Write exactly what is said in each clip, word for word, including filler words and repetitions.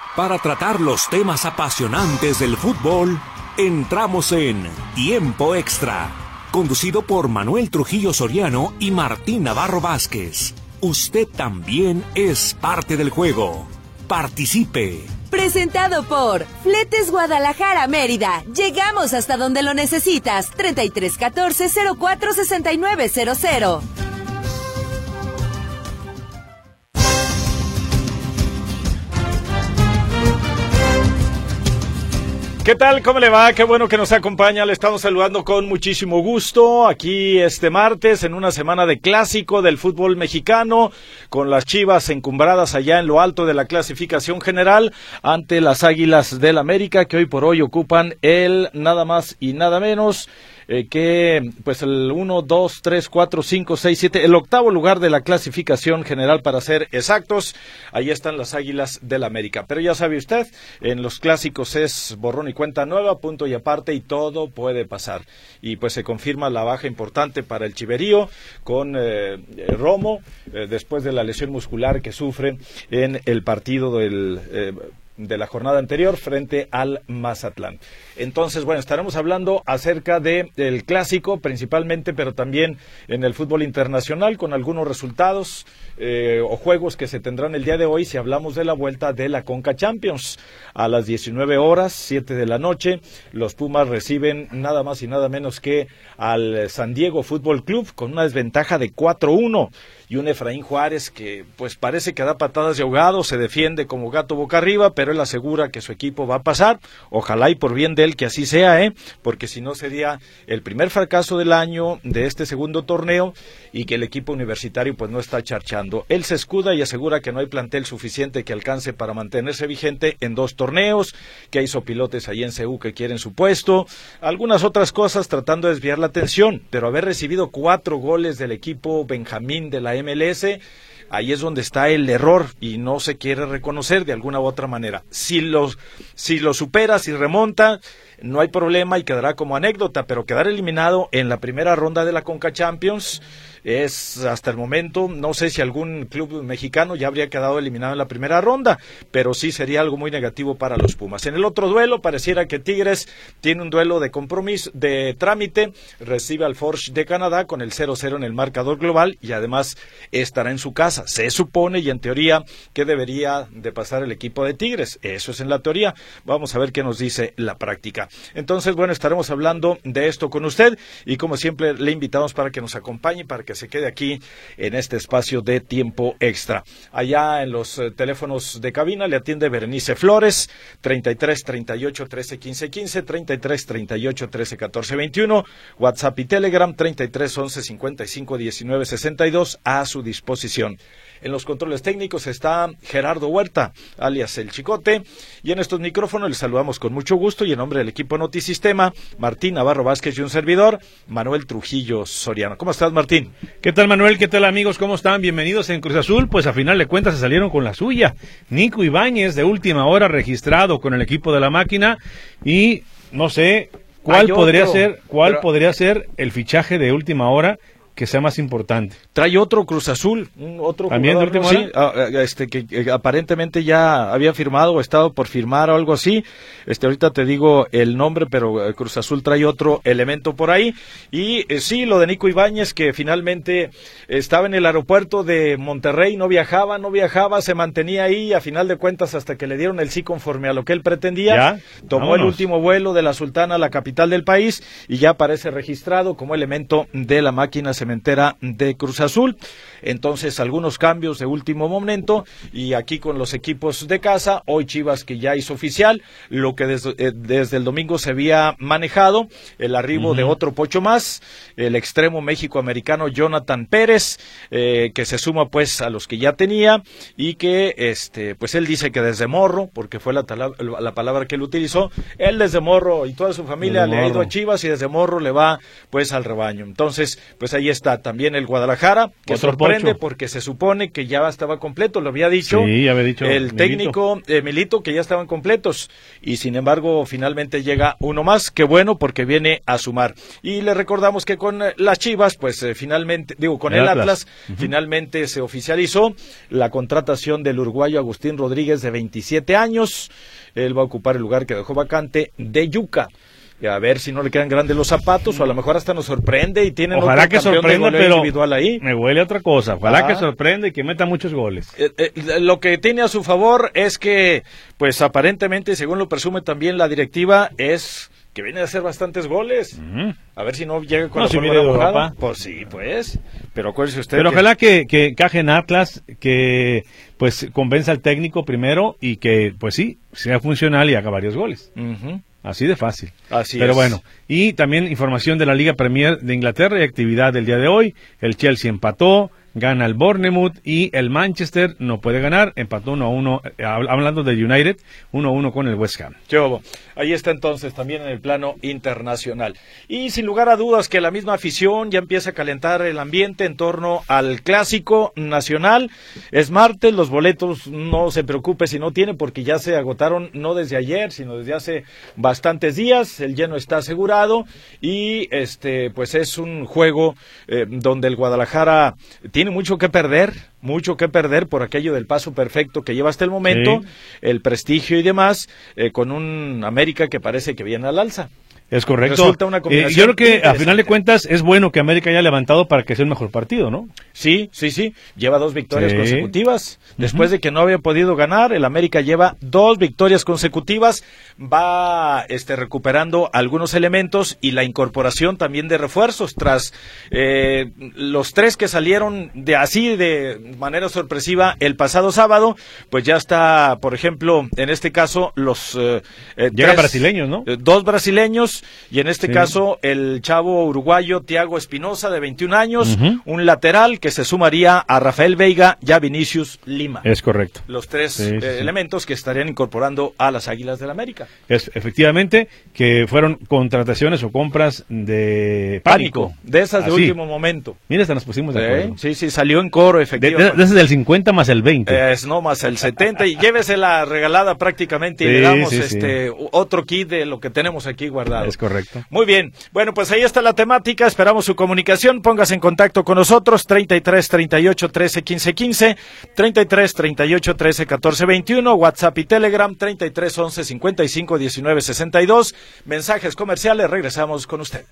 Para tratar los temas apasionantes del fútbol, entramos en Tiempo Extra, conducido por Manuel Trujillo Soriano y Martín Navarro Vázquez. Usted también es parte del juego. Participe. Presentado por Fletes Guadalajara Mérida. Llegamos hasta donde lo necesitas. treinta y tres catorce cero cuatro sesenta y nueve cero cero. ¿Qué tal? ¿Cómo le va? Qué bueno que nos acompaña. Le estamos saludando con muchísimo gusto aquí este martes en una semana de clásico del fútbol mexicano, con las Chivas encumbradas allá en lo alto de la clasificación general ante las Águilas del América, que hoy por hoy ocupan el nada más y nada menos Eh, que pues el uno, dos, tres, cuatro, cinco, seis, siete, el octavo lugar de la clasificación general para ser exactos. Ahí están las Águilas del América. Pero ya sabe usted, en los clásicos es borrón y cuenta nueva, punto y aparte, y todo puede pasar. Y pues se confirma la baja importante para el Chiverío con eh, Romo, eh, después de la lesión muscular que sufre en el partido del Eh, de la jornada anterior frente al Mazatlán. Entonces, bueno, estaremos hablando acerca de el clásico principalmente, pero también en el fútbol internacional con algunos resultados eh, o juegos que se tendrán el día de hoy si hablamos de la vuelta de la Conca Champions. A las diecinueve horas, siete de la noche, los Pumas reciben nada más y nada menos que al San Diego Fútbol Club con una desventaja de cuatro uno. Y un Efraín Juárez que pues parece que da patadas de ahogado, se defiende como gato boca arriba, pero él asegura que su equipo va a pasar. Ojalá y por bien de él que así sea, ¿eh? Porque si no sería el primer fracaso del año de este segundo torneo y que el equipo universitario pues no está charchando. Él se escuda y asegura que no hay plantel suficiente que alcance para mantenerse vigente en dos torneos, que hay sopilotes ahí en C U que quieren su puesto, algunas otras cosas tratando de desviar la atención, pero haber recibido cuatro goles del equipo Benjamín de la M L S, ahí es donde está el error y no se quiere reconocer de alguna u otra manera. Si lo, si lo supera, si remonta, no hay problema y quedará como anécdota, pero quedar eliminado en la primera ronda de la Conca Champions es hasta el momento, no sé si algún club mexicano ya habría quedado eliminado en la primera ronda, pero sí sería algo muy negativo para los Pumas. En el otro duelo pareciera que Tigres tiene un duelo de compromiso, de trámite, recibe al Forge de Canadá con el cero cero en el marcador global y además estará en su casa. Se supone y en teoría que debería de pasar el equipo de Tigres, eso es en la teoría, vamos a ver qué nos dice la práctica. Entonces, bueno, estaremos hablando de esto con usted y como siempre le invitamos para que nos acompañe, para que se quede aquí en este espacio de Tiempo Extra. Allá en los eh, teléfonos de cabina le atiende Berenice Flores, treinta y tres, treinta y ocho, trece, quince, quince, treinta y tres, treinta y ocho, trece, catorce, veintiuno, WhatsApp y Telegram, treinta y tres, once, cincuenta y cinco, diecinueve, sesenta y dos, a su disposición. En los controles técnicos está Gerardo Huerta, alias El Chicote, y en estos micrófonos les saludamos con mucho gusto y en nombre del equipo Notisistema, Martín Navarro Vázquez y un servidor, Manuel Trujillo Soriano. ¿Cómo estás, Martín? ¿Qué tal, Manuel? ¿Qué tal, amigos? ¿Cómo están? Bienvenidos en Cruz Azul. Pues a final de cuentas se salieron con la suya. Nico Ibáñez, de última hora, registrado con el equipo de la máquina, y no sé cuál Hay podría otro, ser, cuál pero... podría ser el fichaje de última hora que sea más importante. Trae otro Cruz Azul, otro también jugador, de última ¿no? hora? Sí, este que, que aparentemente ya había firmado o estado por firmar o algo así. Este ahorita te digo el nombre, pero eh, Cruz Azul trae otro elemento por ahí. Y eh, sí, lo de Nico Ibáñez, que finalmente estaba en el aeropuerto de Monterrey, no viajaba, no viajaba, se mantenía ahí, a final de cuentas hasta que le dieron el sí conforme a lo que él pretendía. ¿Ya? Tomó Vámonos. el último vuelo de la Sultana a la capital del país y ya aparece registrado como elemento de la máquina cementera de Cruz Azul. Entonces, algunos cambios de último momento y aquí con los equipos de casa, hoy Chivas que ya hizo oficial lo que desde, eh, desde el domingo se había manejado, el arribo uh-huh. de otro pocho más, el extremo méxico-americano Jonathan Pérez, eh, que se suma pues a los que ya tenía y que este pues él dice que desde morro, porque fue la, tala, la palabra que él utilizó, él desde morro y toda su familia le ha ido a Chivas y desde morro le va pues al rebaño. Entonces, pues ahí está también el Guadalajara, que otro sorprende, sorprende porque se supone que ya estaba completo, lo había dicho, sí, ya había dicho el Milito. técnico eh, Milito, que ya estaban completos, y sin embargo finalmente llega uno más, que bueno, porque viene a sumar. Y le recordamos que con eh, las Chivas, pues eh, finalmente, digo, con el, el Atlas, Atlas uh-huh. finalmente se oficializó la contratación del uruguayo Agustín Rodríguez, de veintisiete años. Él va a ocupar el lugar que dejó vacante de Yuca. Y a ver si no le quedan grandes los zapatos, o a lo mejor hasta nos sorprende y tienen ojalá otro que sorprenda, pero individual ahí. Me huele a otra cosa. Ojalá ah. que sorprenda y que meta muchos goles. Eh, eh, lo que tiene a su favor es que, pues aparentemente, según lo presume también la directiva, es que viene a hacer bastantes goles. Uh-huh. A ver si no llega con no, la si pólvora mojada. Pues sí, pues. Pero acuérdese usted. Pero que... ojalá que, que encaje en Atlas, que pues convenza al técnico primero y que, pues sí, sea funcional y haga varios goles. Uh-huh. Así de fácil. Así Pero es. bueno, y también información de la Liga Premier de Inglaterra y actividad del día de hoy. El Chelsea empató, gana el Bournemouth y el Manchester no puede ganar, empató uno a uno, eh, hablando de United, uno a uno con el West Ham. Yo, ahí está entonces también en el plano internacional. Y sin lugar a dudas que la misma afición ya empieza a calentar el ambiente en torno al clásico nacional. Es martes, los boletos no se preocupe si no tiene, porque ya se agotaron no desde ayer, sino desde hace bastantes días. El lleno está asegurado y este pues es un juego eh, donde el Guadalajara tiene mucho que perder, mucho que perder por aquello del paso perfecto que lleva hasta el momento, sí. el prestigio y demás, eh, con un América que parece que viene al alza. Es correcto. Resulta una combinación eh, yo creo que a final de cuentas es bueno que América haya levantado para que sea el mejor partido, ¿no? Sí, sí, sí. Lleva dos victorias sí. consecutivas. Después uh-huh. de que no había podido ganar, el América lleva dos victorias consecutivas. Va este, recuperando algunos elementos y la incorporación también de refuerzos tras eh, los tres que salieron de así de manera sorpresiva el pasado sábado. Pues ya está, por ejemplo, en este caso los eh, eh, Llegan tres, brasileños, ¿no? Eh, dos brasileños. Y en este sí. caso, el chavo uruguayo Thiago Espinosa, de veintiún años, uh-huh. un lateral que se sumaría a Rafael Veiga y a Vinicius Lima. Es correcto. Los tres sí, sí, eh, sí. elementos que estarían incorporando a las Águilas del América. Es efectivamente que fueron contrataciones o compras de pánico. pánico de esas de Así. último momento. Mira, hasta nos pusimos de acuerdo. Sí, sí, salió en coro, efectivamente. De, de, desde el cincuenta más el veinte. Es, no, más el setenta. Y llévesela regalada prácticamente y sí, le damos sí, este sí. otro kit de lo que tenemos aquí guardado. Es correcto. Muy bien, bueno, pues ahí está la temática, esperamos su comunicación, póngase en contacto con nosotros, treinta y tres, treinta y ocho, trece, quince, quince, treinta y tres, treinta y ocho, trece, catorce, veintiuno, WhatsApp y Telegram, treinta y tres, once, cincuenta y cinco, diecinueve, sesenta y dos, mensajes comerciales, regresamos con usted.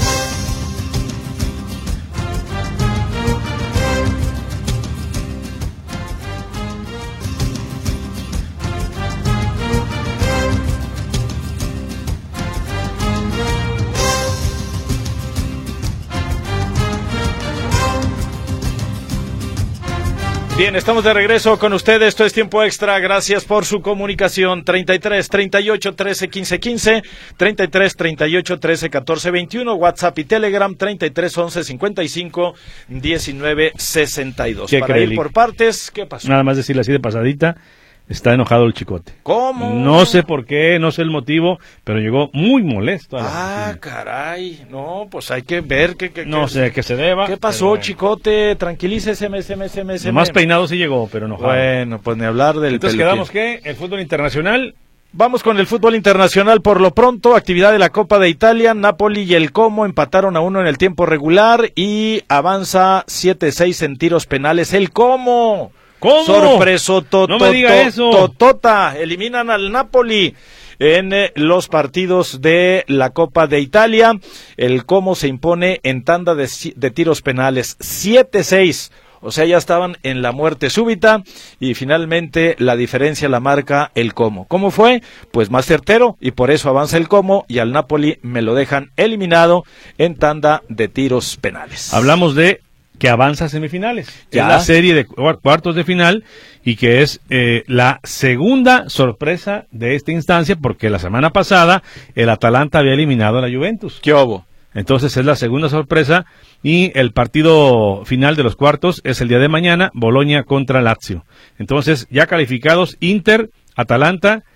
Bien, estamos de regreso con ustedes, esto es Tiempo Extra, gracias por su comunicación, treinta y tres, treinta y ocho, trece, quince, quince, treinta y tres, treinta y ocho, trece, catorce, veintiuno, WhatsApp y Telegram, treinta y tres, once, cincuenta y cinco, diecinueve, sesenta y dos. Para ir por partes, ¿qué pasó? Nada más decirle así de pasadita. Está enojado el Chicote. ¿Cómo? No sé por qué, no sé el motivo, pero llegó muy molesto. A la ah, oficina. caray. No, pues hay que ver qué... qué no qué, sé qué se deba. ¿Qué pasó, bueno. Chicote? Tranquilícese, me, me, me, me. Más peinado sí llegó, pero enojado. Bueno, pues ni hablar del Entonces peluquín. quedamos que el fútbol internacional... Vamos con el fútbol internacional por lo pronto, actividad de la Copa de Italia, Napoli y el Como empataron a uno en el tiempo regular y avanza siete seis en tiros penales el Como. ¿Cómo? Sorpreso, to, no to, me diga to, eso. Totota, eliminan al Napoli en eh, los partidos de la Copa de Italia. El Como se impone en tanda de, de tiros penales siete seis. O sea, ya estaban en la muerte súbita y finalmente la diferencia la marca el Como. ¿Cómo fue? Pues más certero y por eso avanza el Como y al Napoli me lo dejan eliminado en tanda de tiros penales. Hablamos de que avanza a semifinales. Ya. Es la serie de cuartos de final y que es eh, la segunda sorpresa de esta instancia porque la semana pasada el Atalanta había eliminado a la Juventus. ¿Qué hubo? Entonces es la segunda sorpresa y el partido final de los cuartos es el día de mañana, Boloña contra Lazio. Entonces ya calificados Inter, Atalanta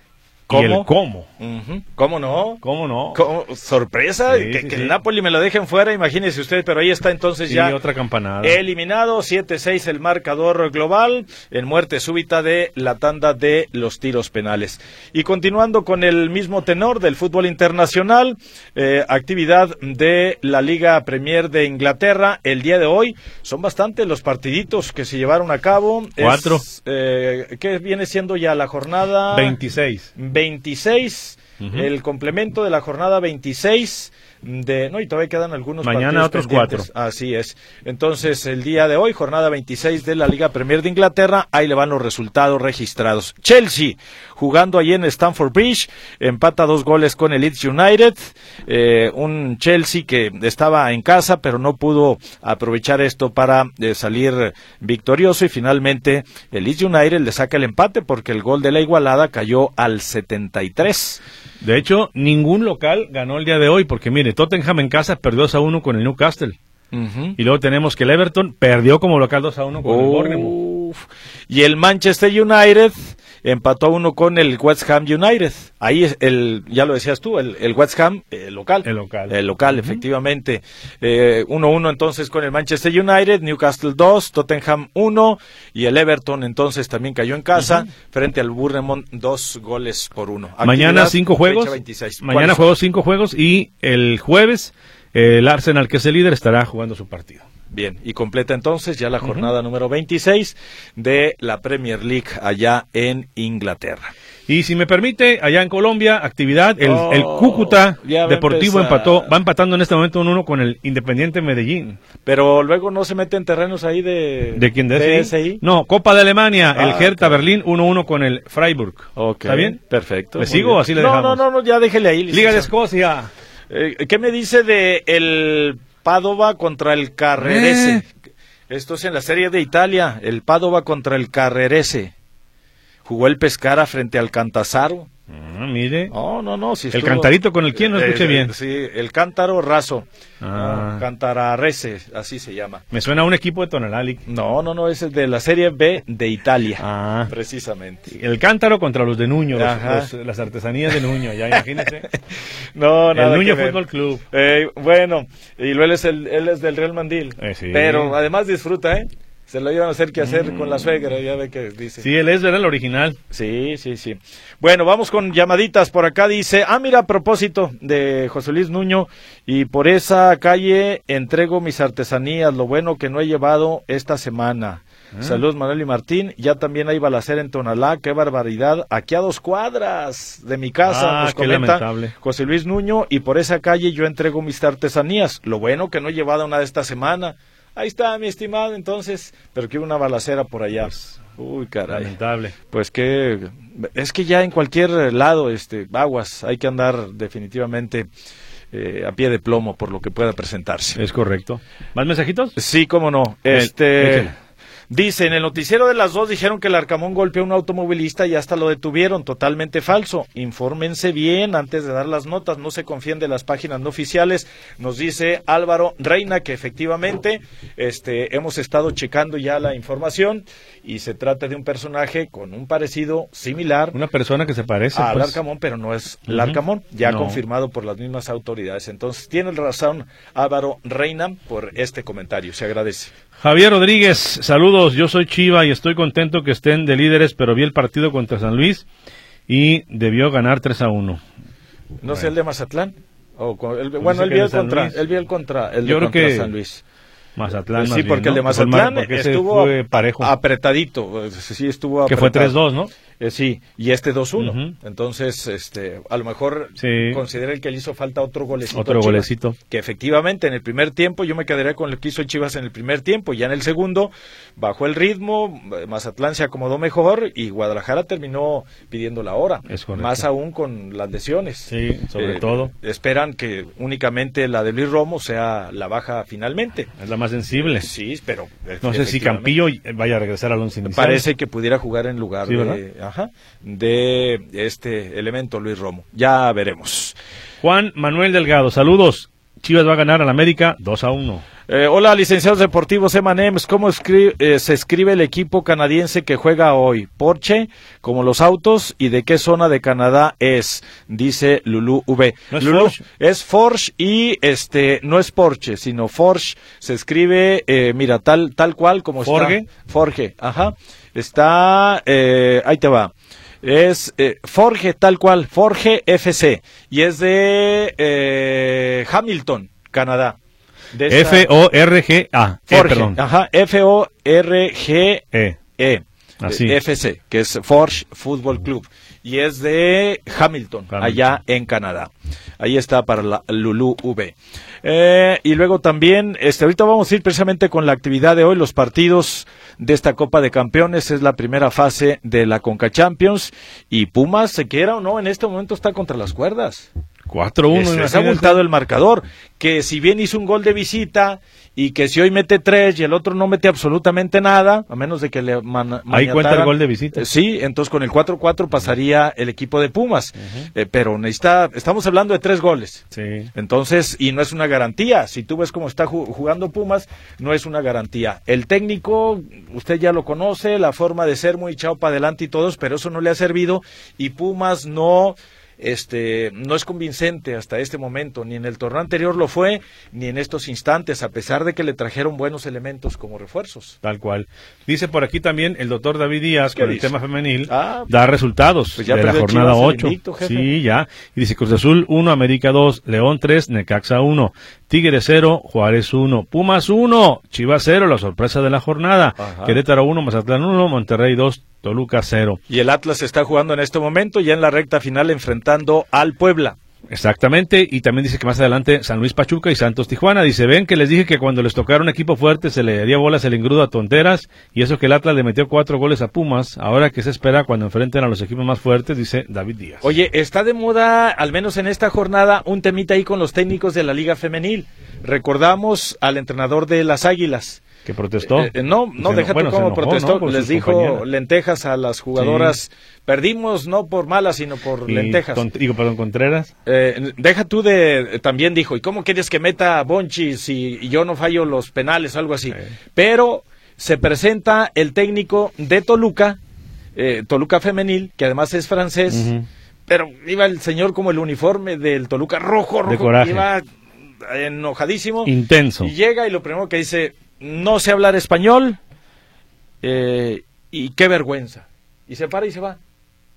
¿Cómo? Y el cómo. Uh-huh. ¿Cómo no? ¿Cómo no? ¿Cómo? Sorpresa, Sí, que, sí, que sí. el Napoli me lo dejen fuera, imagínese usted, pero ahí está entonces Sí, ya otra campanada. eliminado, siete seis el marcador global, en muerte súbita de la tanda de los tiros penales. Y continuando con el mismo tenor del fútbol internacional, eh, actividad de la Liga Premier de Inglaterra, el día de hoy, son bastantes los partiditos que se llevaron a cabo. Cuatro. Es, eh, ¿qué viene siendo ya la jornada? veintiséis. veintiséis, uh-huh. El complemento de la jornada veintiséis de, no, y todavía quedan algunos mañana partidos otros pendientes. cuatro. Así es. Entonces, el día de hoy, jornada veintiséis de la Liga Premier de Inglaterra, ahí le van los resultados registrados. Chelsea, jugando allí en Stamford Bridge, empata dos goles con el Leeds United, eh, un Chelsea que estaba en casa, pero no pudo aprovechar esto para eh, salir victorioso, y finalmente el Leeds United le saca el empate porque el gol de la igualada cayó al setenta y tres. De hecho, ningún local ganó el día de hoy, porque mire, Tottenham en casa perdió dos a uno con el Newcastle. Uh-huh. Y luego tenemos que el Everton perdió como local dos a uno con Uf. el Bournemouth. Y el Manchester United empató a uno con el West Ham United. Ahí es el, ya lo decías tú, el, el West Ham, el local. El local. El local, uh-huh. efectivamente. Eh, uno uno entonces con el Manchester United, Newcastle dos, Tottenham uno, y el Everton entonces también cayó en casa, uh-huh. frente al Bournemouth, dos goles por uno. Actividad, mañana cinco juegos. Mañana juegos cinco juegos, y el jueves el Arsenal, que es el líder, estará jugando su partido. Bien, y completa entonces ya la jornada uh-huh. número veintiséis de la Premier League allá en Inglaterra. Y si me permite, allá en Colombia, actividad, el, oh, el Cúcuta Deportivo empató, va empatando en este momento un uno con el Independiente Medellín. Pero luego no se mete en terrenos ahí de... ¿De quién? ¿De D S I? No, Copa de Alemania, ah, el Hertha okay. Berlín uno uno con el Freiburg. Okay. ¿Está bien? Perfecto. ¿Le sigo o así le no, dejamos? No, no, no, ya déjele ahí. Liga de Escocia. Eh, ¿Qué me dice de el Padova contra el Carrerese? Eh. Esto es en la Serie de Italia, el Padova contra el Carrerese. Jugó el Pescara frente al Catanzaro. Ah, mire. No, no, no. Si el estuvo... Cantarito con el quién, no escuché eh, bien. Sí, el Cántaro Raso. Ah. No, Cantararese, así se llama. Me suena a un equipo de Tonalá. No, no, no, ese es de la Serie B de Italia. Ah. Precisamente. El Cántaro contra los de Nuño, los, los, las artesanías de Nuño, ya imagínese. No, nada. El Nuño que Fútbol Club. Eh, bueno, y luego él es, el, él es del Real Mandil. Eh, sí. Pero además disfruta, ¿eh? Se lo iban a hacer que hacer mm. con la suegra, ya ve que dice. Sí, él es, ¿verdad? El original. Sí, sí, sí. Bueno, vamos con llamaditas por acá. Dice, ah, mira, a propósito de José Luis Nuño, y por esa calle entrego mis artesanías, lo bueno que no he llevado esta semana. Ah. Saludos, Manuel y Martín. Ya también hay balacera en Tonalá, qué barbaridad. Aquí a dos cuadras de mi casa, ah, nos comenta José Luis Nuño, y por esa calle yo entrego mis artesanías, lo bueno que no he llevado una de esta semana. Ahí está, mi estimado, entonces, pero que hubo una balacera por allá. Pues, uy, caray. Lamentable. Pues que, es que ya en cualquier lado, este, aguas, hay que andar definitivamente eh, a pie de plomo por lo que pueda presentarse. Es correcto. ¿Más mensajitos? Sí, cómo no. Este... El, Dice, en el noticiero de las dos dijeron que el Arcamón golpeó a un automovilista y hasta lo detuvieron. Totalmente falso. Infórmense bien antes de dar las notas. No se confíen de las páginas no oficiales. Nos dice Álvaro Reina que efectivamente este, hemos estado checando ya la información y se trata de un personaje con un parecido similar. Una persona que se parece al pues. Arcamón, pero no es el uh-huh. Arcamón. Ya no. confirmado por las mismas autoridades. Entonces, tiene razón Álvaro Reina por este comentario. Se agradece. Javier Rodríguez, saludos, yo soy Chiva y estoy contento que estén de líderes, pero vi el partido contra San Luis y debió ganar tres a uno. ¿No bueno. sé el de Mazatlán? O con el, bueno, él vio el contra, él vio el contra, el yo de creo contra que San Luis. Mazatlán, pues más sí, porque bien, el de ¿no? Mazatlán porque estuvo fue parejo. apretadito, sí estuvo apretado. Que fue tres dos, ¿no? Eh, sí, y este dos uno. Uh-huh. Entonces, este, a lo mejor sí. considera el que le hizo falta otro golecito. Otro golecito. Que efectivamente en el primer tiempo, yo me quedaría con lo que hizo Chivas en el primer tiempo, ya en el segundo bajó el ritmo, Mazatlán se acomodó mejor y Guadalajara terminó pidiendo la hora. Es correcto. Más aún con las lesiones. Sí, sobre eh, todo. Esperan que únicamente la de Luis Romo sea la baja finalmente. Es la más sensible. Sí, pero... No sé si Campillo vaya a regresar al once inicial. Parece que pudiera jugar en lugar sí, de, ajá, de este elemento Luis Romo. Ya veremos. Juan Manuel Delgado, saludos. Chivas va a ganar al América dos a uno. Eh, hola, licenciados deportivos Emanems, ¿cómo escri eh, se escribe el equipo canadiense que juega hoy? ¿Porsche, como los autos? ¿Y de qué zona de Canadá es? Dice Lulu V. ¿No es Lulu, Forge? es Forge y este no es Porsche, sino Forge. Se escribe, eh, mira, tal tal cual como Forge. está. Forge, ajá. Está, eh, ahí te va. Es eh, Forge tal cual, Forge F C. Y es de eh, Hamilton, Canadá. De esta- F O R G A. Eh, Forge, perdón. ajá, F O R G E. E, Así. F C, que es Forge Football Club, y es de Hamilton, Hamilton. allá en Canadá. Ahí está para la Lulu V. Eh, y luego también, este, ahorita vamos a ir precisamente con la actividad de hoy, los partidos de esta Copa de Campeones, es la primera fase de la Conca Champions, y Pumas, se quiera o no, en este momento está contra las cuerdas. cuatro uno. Se les ha imagínate. abultado el marcador, que si bien hizo un gol de visita y que si hoy mete tres y el otro no mete absolutamente nada, a menos de que le man, Ahí cuenta el gol de visita. Eh, sí, entonces con el cuatro cuatro pasaría el equipo de Pumas, uh-huh. eh, pero necesita, estamos hablando de tres goles. Sí. Entonces, y no es una garantía, si tú ves cómo está jugando Pumas, no es una garantía. El técnico, usted ya lo conoce, la forma de ser muy echado para adelante y todos, pero eso no le ha servido y Pumas no... Este, no es convincente hasta este momento, ni en el torneo anterior lo fue, ni en estos instantes, a pesar de que le trajeron buenos elementos como refuerzos. Tal cual. Dice por aquí también el doctor David Díaz, con dice? el tema femenil, Ah, da resultados pues ya de la perdió jornada Chivas el ocho. invicto, jefe. Sí, ya. Y dice Cruz Azul uno, América dos, León tres, Necaxa uno, Tigre cero, Juárez uno, Pumas uno, Chivas cero, la sorpresa de la jornada. Ajá. Querétaro uno, Mazatlán uno, Monterrey dos, Toluca cero. Y el Atlas está jugando en este momento, ya en la recta final, enfrentando al Puebla. Exactamente, y también dice que más adelante San Luis Pachuca y Santos Tijuana. Dice, ven que les dije que cuando les tocara un equipo fuerte se le daría bolas el engrudo a tonteras, y eso que el Atlas le metió cuatro goles a Pumas, ahora que se espera cuando enfrenten a los equipos más fuertes, dice David Díaz. Oye, está de moda, al menos en esta jornada, un temita ahí con los técnicos de la Liga Femenil. Recordamos al entrenador de las Águilas. ¿Que protestó? Eh, eh, no, no, Se déjate bueno, se cómo enojó, protestó. ¿no? Por Les sus dijo compañeras. lentejas a las jugadoras. Sí. Perdimos no por malas, sino por Y lentejas. Con, digo, perdón, Contreras. Eh, deja tú de... También dijo, ¿y cómo quieres que meta a Bonchi si y yo no fallo los penales o algo así? Sí. Pero se presenta el técnico de Toluca, eh, Toluca Femenil, que además es francés, uh-huh. pero iba el señor como el uniforme del Toluca rojo, rojo, de coraje. Iba enojadísimo. Intenso. Y llega y lo primero que dice, no sé hablar español, eh, y qué vergüenza. Y se para y se va.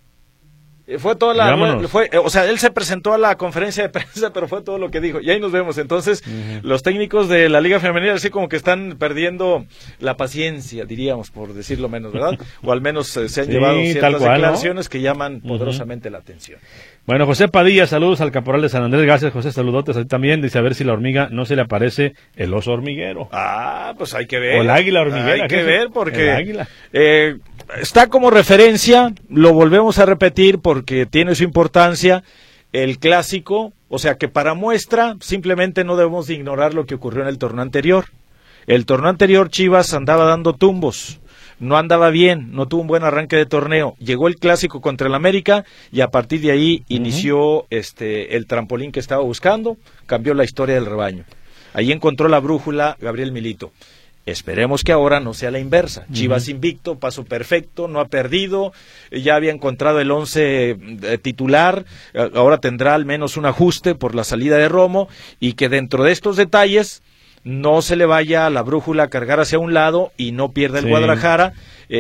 Eh, Fue toda la... Fue, o sea, él se presentó a la conferencia de prensa, pero fue todo lo que dijo. Y ahí nos vemos. Entonces, uh-huh. los técnicos de la Liga Femenil así como que están perdiendo la paciencia, diríamos, por decirlo menos, ¿verdad? O al menos eh, se han sí, llevado ciertas cual, declaraciones ¿no? que llaman uh-huh. poderosamente la atención. Bueno, José Padilla, saludos al caporal de San Andrés. Gracias, José, saludotes a ti también. Dice, a ver si la hormiga no se le aparece el oso hormiguero. Ah, pues hay que ver. O el águila hormiguera. Hay que jefe. ver porque... El águila. Eh, está como referencia, lo volvemos a repetir porque tiene su importancia, el clásico, o sea que para muestra simplemente no debemos de ignorar lo que ocurrió en el torneo anterior. El torneo anterior Chivas andaba dando tumbos, no andaba bien, no tuvo un buen arranque de torneo, llegó el clásico contra el América y a partir de ahí uh-huh. inició este el trampolín que estaba buscando, cambió la historia del rebaño. Ahí encontró la brújula Gabriel Milito. Esperemos que ahora no sea la inversa. Chivas uh-huh. invicto, paso perfecto, no ha perdido, ya había encontrado el once eh, titular, eh, ahora tendrá al menos un ajuste por la salida de Romo y que dentro de estos detalles no se le vaya la brújula a cargar hacia un lado y no pierda el sí. Guadalajara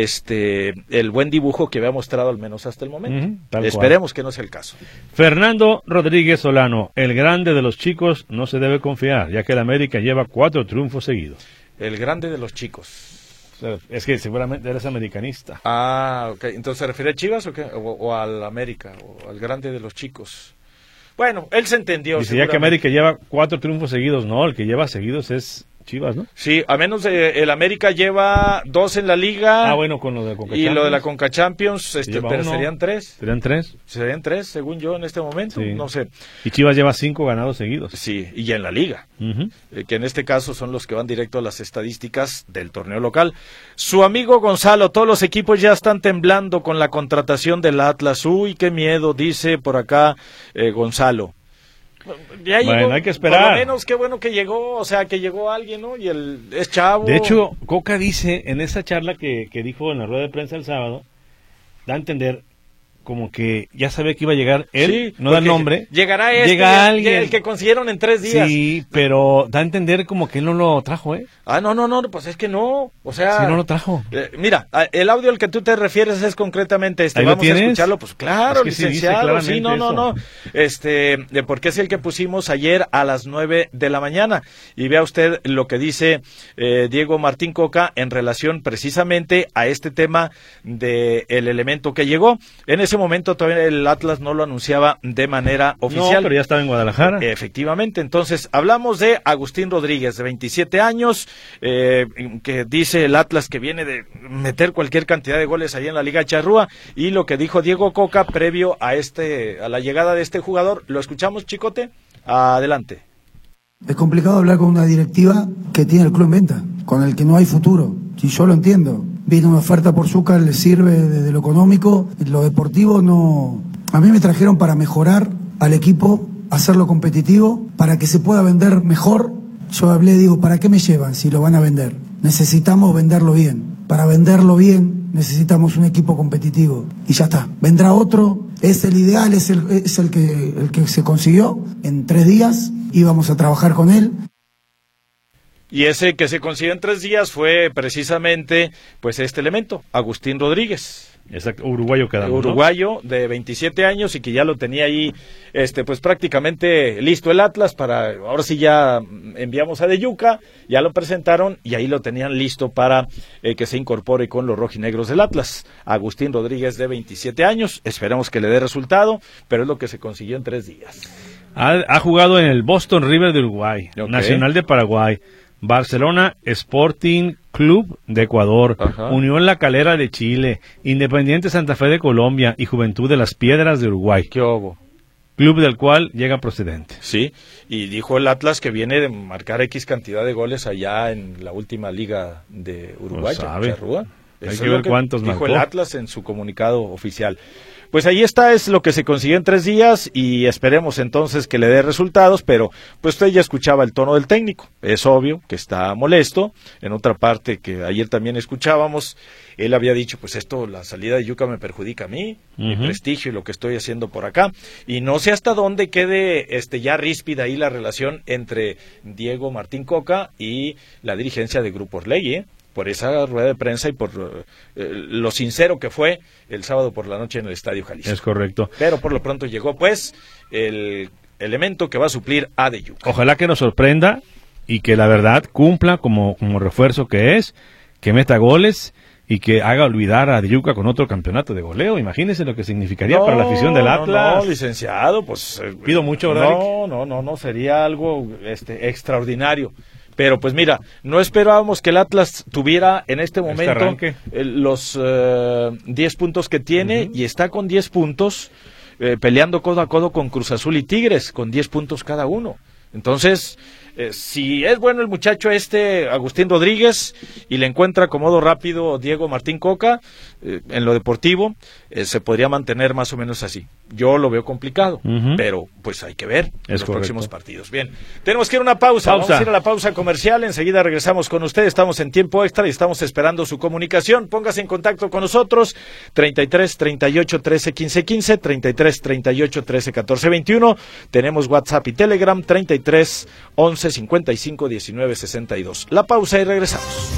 este el buen dibujo que había mostrado al menos hasta el momento. Uh-huh, Esperemos cual. que no sea el caso. Fernando Rodríguez Solano, el grande de los chicos no se debe confiar, ya que el América lleva cuatro triunfos seguidos. El grande de los chicos. Es que seguramente eres americanista. Ah, ok. Entonces, ¿se refiere a Chivas o qué? O, o al América, o al grande de los chicos. Bueno, él se entendió. Dice ya que América lleva cuatro triunfos seguidos. No, el que lleva seguidos es Chivas, ¿no? Sí, a menos de, el América lleva dos en la Liga. Ah, bueno, con lo de Conca Y Champions. lo de la Conca Champions, este, pero uno. serían tres. ¿Serían tres? Serían tres, según yo, en este momento. Sí. No sé. Y Chivas lleva cinco ganados seguidos. Sí, y ya en la Liga. Uh-huh. Eh, que en este caso son los que van directo a las estadísticas del torneo local. Su amigo Gonzalo, todos los equipos ya están temblando con la contratación del Atlas. Uy, qué miedo, dice por acá eh, Gonzalo. Ya bueno, llegó, hay que esperar. Por lo menos qué bueno que llegó, o sea, que llegó alguien, ¿no? Y el es chavo. De hecho, Coca dice en esa charla que, que dijo en la rueda de prensa el sábado, da a entender como que ya sabía que iba a llegar él, sí, no da el nombre. Llegará este, llega alguien. El que consiguieron en tres días. Sí, pero da a entender como que él no lo trajo, ¿eh? Ah, no, no, no, pues es que no, o sea... Sí, no lo trajo. Eh, mira, el audio al que tú te refieres es concretamente este, ¿Ahí vamos lo a escucharlo, pues claro, es que licenciado, sí, sí, no, no, no, este, de porque es el que pusimos ayer a las nueve de la mañana, y vea usted lo que dice eh, Diego Martín Coca en relación precisamente a este tema de el elemento que llegó. En ese momento todavía el Atlas no lo anunciaba de manera oficial. No, pero ya estaba en Guadalajara. Efectivamente, entonces hablamos de Agustín Rodríguez, de veintisiete años, eh, que dice el Atlas que viene de meter cualquier cantidad de goles ahí en la Liga Charrúa, y lo que dijo Diego Coca previo a este a la llegada de este jugador. ¿Lo escuchamos, Chicote? Adelante. Es complicado hablar con una directiva que tiene el club en venta, con el que no hay futuro. Si yo lo entiendo. Viene una oferta por Zúcar, le sirve desde lo económico, lo deportivo no... A mí me trajeron para mejorar al equipo, hacerlo competitivo, para que se pueda vender mejor. Yo hablé, digo, ¿para qué me llevan si lo van a vender? Necesitamos venderlo bien. Para venderlo bien necesitamos un equipo competitivo. Y ya está. Vendrá otro, es el ideal, es el, es el, que, el que se consiguió en tres días, íbamos a trabajar con él. Y ese que se consiguió en tres días fue precisamente pues este elemento, Agustín Rodríguez. Exacto, uruguayo quedamos, uruguayo, ¿no? De veintisiete años y que ya lo tenía ahí este pues prácticamente listo el Atlas para, ahora sí ya enviamos a De Yuca, ya lo presentaron y ahí lo tenían listo para eh, que se incorpore con los rojinegros del Atlas. Agustín Rodríguez de veintisiete años, esperamos que le dé resultado, pero es lo que se consiguió en tres días. Ha, ha jugado en el Boston River de Uruguay, okay. Nacional de Paraguay, Barcelona Sporting Club de Ecuador, Ajá. Unión La Calera de Chile, Independiente Santa Fe de Colombia y Juventud de las Piedras de Uruguay. ¿Qué hubo? Club del cual llega procedente. Sí, y dijo el Atlas que viene de marcar X cantidad de goles allá en la última liga de Uruguay, Charrúa. Hay que ver cuántos dijo marcó. el Atlas en su comunicado oficial. Pues ahí está, es lo que se consiguió en tres días y esperemos entonces que le dé resultados, pero pues usted ya escuchaba el tono del técnico, es obvio que está molesto. En otra parte que ayer también escuchábamos, él había dicho, pues esto, la salida de Yuca me perjudica a mí, uh-huh. mi prestigio y lo que estoy haciendo por acá, y no sé hasta dónde quede este ya ríspida ahí la relación entre Diego Martín Coca y la dirigencia de Grupo Orlegui, ¿eh? Por esa rueda de prensa y por eh, lo sincero que fue el sábado por la noche en el Estadio Jalisco. Es correcto. Pero por lo pronto llegó pues el elemento que va a suplir a De Yuca. Ojalá que nos sorprenda y que la verdad cumpla como, como refuerzo que es, que meta goles y que haga olvidar a De Yuca con otro campeonato de goleo. Imagínense lo que significaría no, para la afición del Atlas. No, no, licenciado, pues... Eh, Pido mucho, ¿verdad? No, no, no, no, sería algo este, extraordinario. Pero pues mira, no esperábamos que el Atlas tuviera en este momento este eh, los eh, diez puntos que tiene uh-huh. y está con diez puntos eh, peleando codo a codo con Cruz Azul y Tigres, con diez puntos cada uno. Entonces, eh, si es bueno el muchacho este, Agustín Rodríguez, y le encuentra acomodo rápido Diego Martín Coca, eh, en lo deportivo, eh, se podría mantener más o menos así. Yo lo veo complicado, uh-huh. pero pues hay que ver en los correcto. próximos partidos. Bien, tenemos que ir a una pausa. pausa, vamos a ir a la pausa comercial, enseguida regresamos con usted, estamos en tiempo extra y estamos esperando su comunicación. Póngase en contacto con nosotros, treinta y tres, treinta y ocho, trece, quince, quince, treinta y tres, treinta y ocho, trece, catorce, veintiuno, tenemos WhatsApp y Telegram, treinta y tres, once, cincuenta y cinco, diecinueve, sesenta y dos. La pausa y regresamos.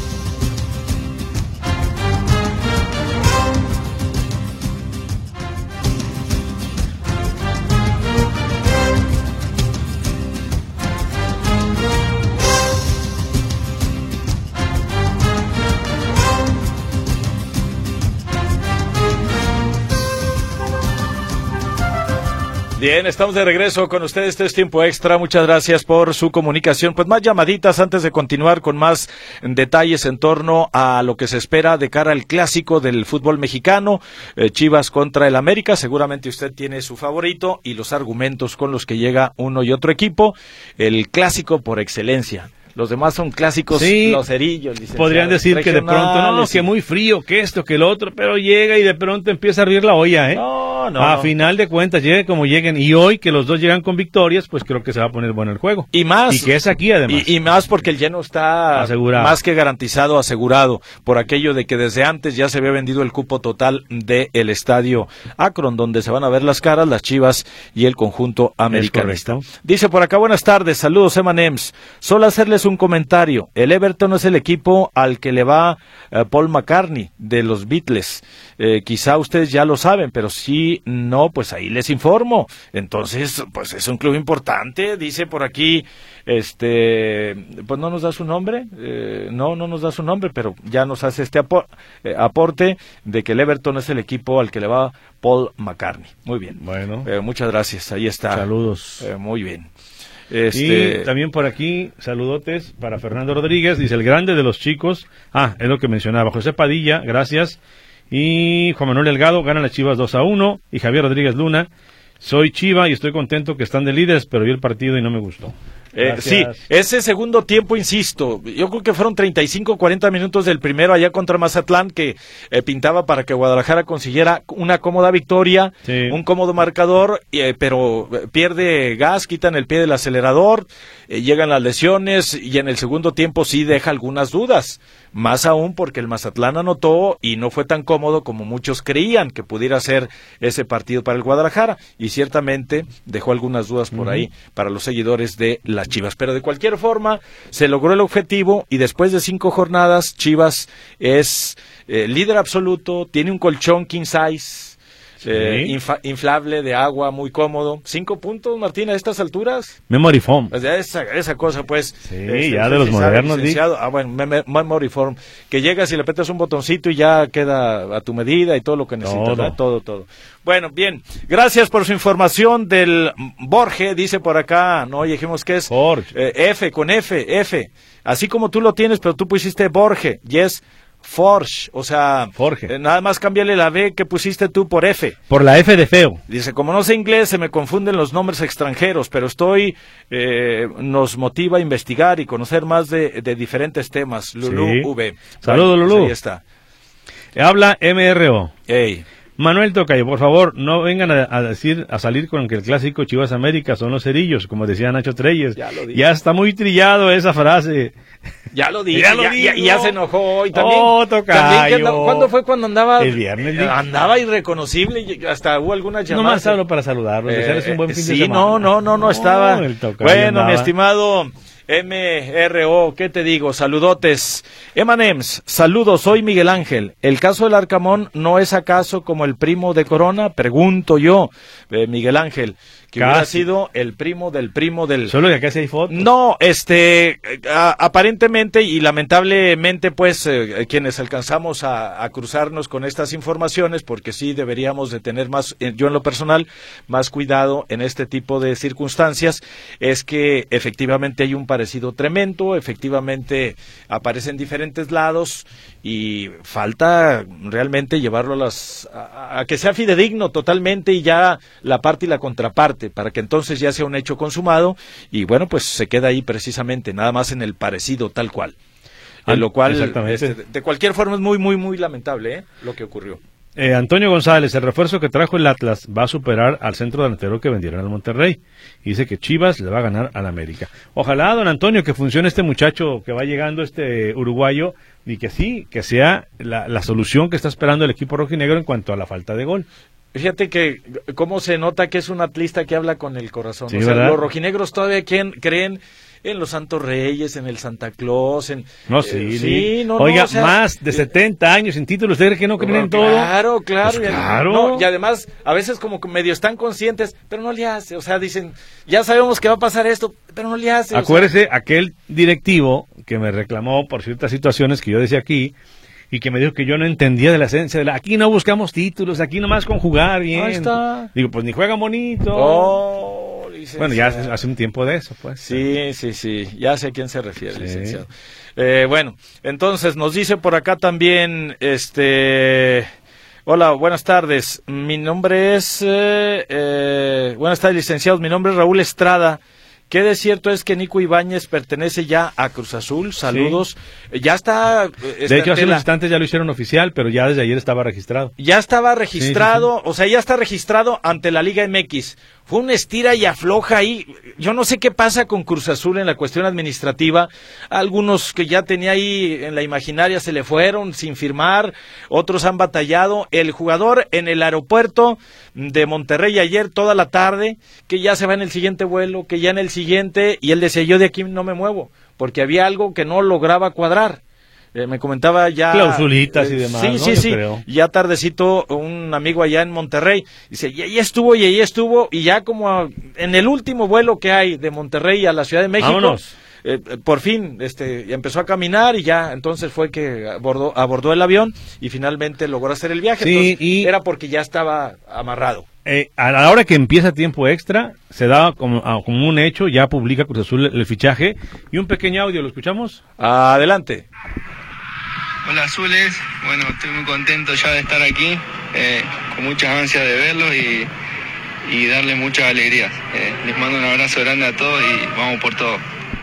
Bien, estamos de regreso con ustedes, este es Tiempo Extra, muchas gracias por su comunicación. Pues más llamaditas antes de continuar con más detalles en torno a lo que se espera de cara al clásico del fútbol mexicano, eh, Chivas contra el América. Seguramente usted tiene su favorito y los argumentos con los que llega uno y otro equipo, el clásico por excelencia. Los demás son clásicos, sí, los cerillos. Podrían decir que de pronto, no, no, que muy frío, que esto, que lo otro, pero llega y de pronto empieza a hervir la olla, ¿eh? No, No, no. A no. final de cuentas, llegue como lleguen, y hoy que los dos llegan con victorias, pues creo que se va a poner bueno el juego. Y más. Y que es aquí, además. Y, y más porque el lleno está Asegurado. Más que garantizado, asegurado, por aquello de que desde antes ya se había vendido el cupo total del estadio Akron, donde se van a ver las caras, las Chivas y el conjunto americanista. Dice por acá, buenas tardes, saludos M and M's. Solo hacerles un comentario. El Everton es el equipo al que le va uh, Paul McCartney de los Beatles. Eh, quizá ustedes ya lo saben, pero si no, pues ahí les informo. Entonces, pues es un club importante, dice por aquí, este, pues no nos da su nombre, eh, no, no nos da su nombre, pero ya nos hace este apor eh, aporte de que el Everton es el equipo al que le va Paul McCartney. Muy bien. Bueno. Eh, muchas gracias, ahí está. Saludos. Eh, muy bien. Este... Y también por aquí, saludotes para Fernando Rodríguez, dice el grande de los chicos. Ah, es lo que mencionaba. José Padilla, gracias. Y Juan Manuel Delgado, ganan las Chivas dos a uno. Y Javier Rodríguez Luna, soy Chiva y estoy contento que están de líderes, pero vi el partido y no me gustó. Eh, sí, ese segundo tiempo, insisto, yo creo que fueron treinta y cinco, cuarenta minutos del primero allá contra Mazatlán que eh, pintaba para que Guadalajara consiguiera una cómoda victoria, sí. un cómodo marcador, eh, pero pierde gas, quitan el pie del acelerador, eh, llegan las lesiones y en el segundo tiempo sí deja algunas dudas, más aún porque el Mazatlán anotó y no fue tan cómodo como muchos creían que pudiera ser ese partido para el Guadalajara y ciertamente dejó algunas dudas por uh-huh. ahí para los seguidores de la Chivas, pero de cualquier forma se logró el objetivo y después de cinco jornadas Chivas es eh, líder absoluto, tiene un colchón king size, sí. eh, infa, inflable de agua, muy cómodo, cinco puntos, Martín, a estas alturas. Memory foam. Esa, esa cosa pues. Sí, este, ya de los modernos. Ah, bueno, mem memory foam, que llegas y le apretas un botoncito y ya queda a tu medida y todo lo que necesitas, todo, todo, todo. Bueno, bien, gracias por su información del Borge, dice por acá, no dijimos que es eh, F, con F, F, así como tú lo tienes, pero tú pusiste Borge, y es Forge, o sea, Forge. Eh, nada más cámbiale la B que pusiste tú por F. Por la F de feo. Dice, como no sé inglés, se me confunden los nombres extranjeros, pero estoy, eh, nos motiva a investigar y conocer más de, de diferentes temas. Lulú sí. V. Saludos, bueno, Lulú. Pues ahí está. Habla M R O. Ey. Manuel Tocayo, por favor, no vengan a, a decir, a salir con que el clásico Chivas América son los cerillos, como decía Nacho Treyes. Ya, ya está muy trillado esa frase. Ya lo dije, ya, lo ya, ya, ya se enojó. Y también, oh, Tocayo. También que andaba, ¿cuándo fue cuando andaba? El viernes. Eh, andaba irreconocible y hasta hubo algunas llamadas. No más hablo para saludarlos, eh, desearles un buen fin sí, de semana. no, no, no, no estaba. Bueno, andaba. Mi estimado M R O, ¿qué te digo? Saludotes. Emanems, saludos, soy Miguel Ángel. ¿El caso del Arcamón no es acaso como el primo de Corona? Pregunto yo, eh, Miguel Ángel, que Casi. hubiera sido el primo del primo del... Solo que acá sí hay fotos. No, este, a, aparentemente y lamentablemente, pues, eh, quienes alcanzamos a, a cruzarnos con estas informaciones, porque sí deberíamos de tener más, eh, yo en lo personal, más cuidado en este tipo de circunstancias, es que efectivamente hay un parecido tremendo, efectivamente aparece en diferentes lados y falta realmente llevarlo a las a, a que sea fidedigno totalmente y ya la parte y la contraparte para que entonces ya sea un hecho consumado y bueno, pues se queda ahí precisamente nada más en el parecido tal cual, en lo cual este, de cualquier forma es muy muy muy lamentable ¿eh? lo que ocurrió. Eh, Antonio González, el refuerzo que trajo el Atlas va a superar al centro delantero que vendieron al Monterrey. Y dice que Chivas le va a ganar al América. Ojalá, don Antonio, que funcione este muchacho que va llegando, este uruguayo, y que sí, que sea la, la solución que está esperando el equipo rojinegro en cuanto a la falta de gol. Fíjate que cómo se nota que es un atlista que habla con el corazón. Sí, o sea, ¿verdad? Los rojinegros todavía quien, creen en los Santos Reyes, en el Santa Claus, en... No, sí, eh, sí no, Oiga, no, o sea, más de setenta años sin título, ¿ustedes que no creen en todo? Claro, claro. Pues y, claro. No, y además, a veces como que medio están conscientes, pero no le hace, o sea, dicen, ya sabemos que va a pasar esto, pero no le hace. Acuérdese, o sea, aquel directivo que me reclamó por ciertas situaciones que yo decía aquí, y que me dijo que yo no entendía de la esencia de la... Aquí no buscamos títulos, aquí nomás con jugar bien. Ahí está. Digo, pues ni juegan bonito. Oh, bueno, ya hace, hace un tiempo de eso, pues. Sí, sí, sí, ya sé a quién se refiere, sí. licenciado. Eh, bueno, entonces nos dice por acá también, este... Hola, buenas tardes. Mi nombre es... Eh, eh, buenas tardes, licenciados. Mi nombre es Raúl Estrada. ¿Qué de cierto es que Nico Ibáñez pertenece ya a Cruz Azul? Saludos. Sí. Ya está... De hecho, hace unos instantes ya lo hicieron oficial, pero ya desde ayer estaba registrado. Ya estaba registrado, sí, sí, sí. O sea, ya está registrado ante la Liga M X. Fue un estira y afloja ahí. Yo no sé qué pasa con Cruz Azul en la cuestión administrativa. Algunos que ya tenía ahí en la imaginaria se le fueron sin firmar, otros han batallado. El jugador en el aeropuerto de Monterrey ayer toda la tarde, que ya se va en el siguiente vuelo, que ya en el siguiente, y él decía, yo de aquí no me muevo, porque había algo que no lograba cuadrar. Eh, me comentaba ya... Clausulitas eh, y demás, Sí, ¿no? sí, Yo sí. creo. Ya tardecito, un amigo allá en Monterrey, dice, y ahí estuvo, y ahí estuvo, y ya como a, en el último vuelo que hay de Monterrey a la Ciudad de México... Vámonos. Eh, por fin este empezó a caminar y ya entonces fue que abordó, abordó el avión y finalmente logró hacer el viaje. Sí, entonces, y... era porque ya estaba amarrado. Eh, a la hora que empieza tiempo extra, se da como, como un hecho, ya publica Cruz Azul el, el fichaje. Y un pequeño audio, ¿lo escuchamos? Adelante. Hola Azules, bueno, estoy muy contento ya de estar aquí, eh, con muchas ansias de verlos y, y darles muchas alegrías. Eh, les mando un abrazo grande a todos y vamos por todo.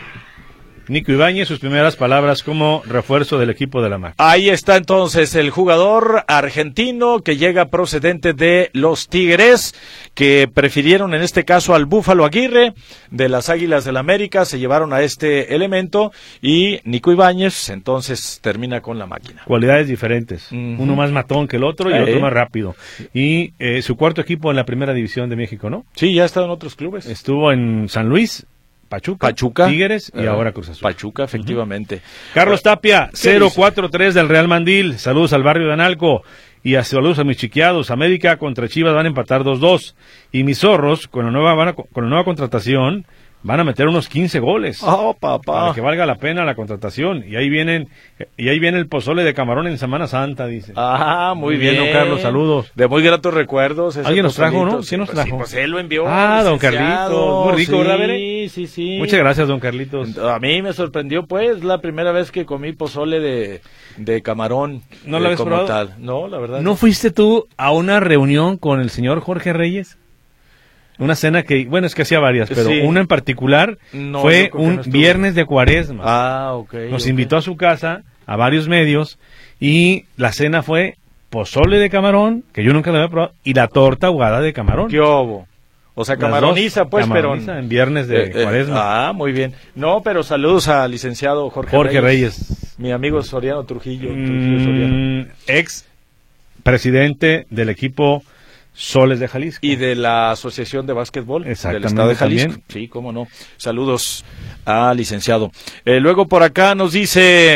Nico Ibáñez, sus primeras palabras como refuerzo del equipo de la máquina. Ahí está entonces el jugador argentino que llega procedente de los Tigres, que prefirieron en este caso al Búfalo Aguirre de las Águilas del América, se llevaron a este elemento y Nico Ibáñez entonces termina con la máquina. Cualidades diferentes, uh-huh. Uno más matón que el otro y el eh. otro más rápido. Y eh, su cuarto equipo en la Primera División de México, ¿no? Sí, ya ha estado en otros clubes. Estuvo en San Luis, Pachuca, Pachuca, Tigres y uh, ahora Cruz Azul. Pachuca, efectivamente. Uh-huh. Carlos Tapia, cero cuatro tres del Real Mandil. Saludos al barrio de Analco. Y a, saludos a mis chiquiados. América contra Chivas van a empatar dos dos. Y mis zorros, con la nueva, van a, con la nueva contratación, van a meter unos quince goles. Oh, papá. Para que valga la pena la contratación. Y ahí vienen, y ahí viene el pozole de camarón en Semana Santa, dice. Ah, muy, muy bien, bien, don Carlos, saludos. De muy gratos recuerdos. Alguien nos trajo, ¿no? ¿Quién nos pues, trajo? Sí, pues él lo envió. Ah, don Carlitos. Muy rico, sí, ¿verdad, Bere? Sí, sí, sí. Muchas gracias, don Carlitos. A mí me sorprendió, pues, la primera vez que comí pozole de, de camarón. ¿No lo habías probado? Tal. No, la verdad. ¿No fuiste tú a una reunión con el señor Jorge Reyes? Una cena que, bueno, es que hacía varias, pero sí. Una en particular no, fue un no viernes de Cuaresma. Ah, ok. Nos okay. invitó a su casa, a varios medios, y la cena fue pozole de camarón, que yo nunca lo había probado, y la torta ahogada de camarón. ¿Qué obo? O sea, camaroniza, pues, camaroniza pero... en viernes de eh, eh, Cuaresma. Ah, muy bien. No, pero saludos al licenciado Jorge, Jorge Reyes. Reyes. Mi amigo Soriano Trujillo. Mm, Trujillo Soriano. Ex presidente del equipo Soles de Jalisco. Y de la Asociación de Básquetbol del Estado de Jalisco. También. Sí, cómo no. Saludos al licenciado. Eh, luego por acá nos dice...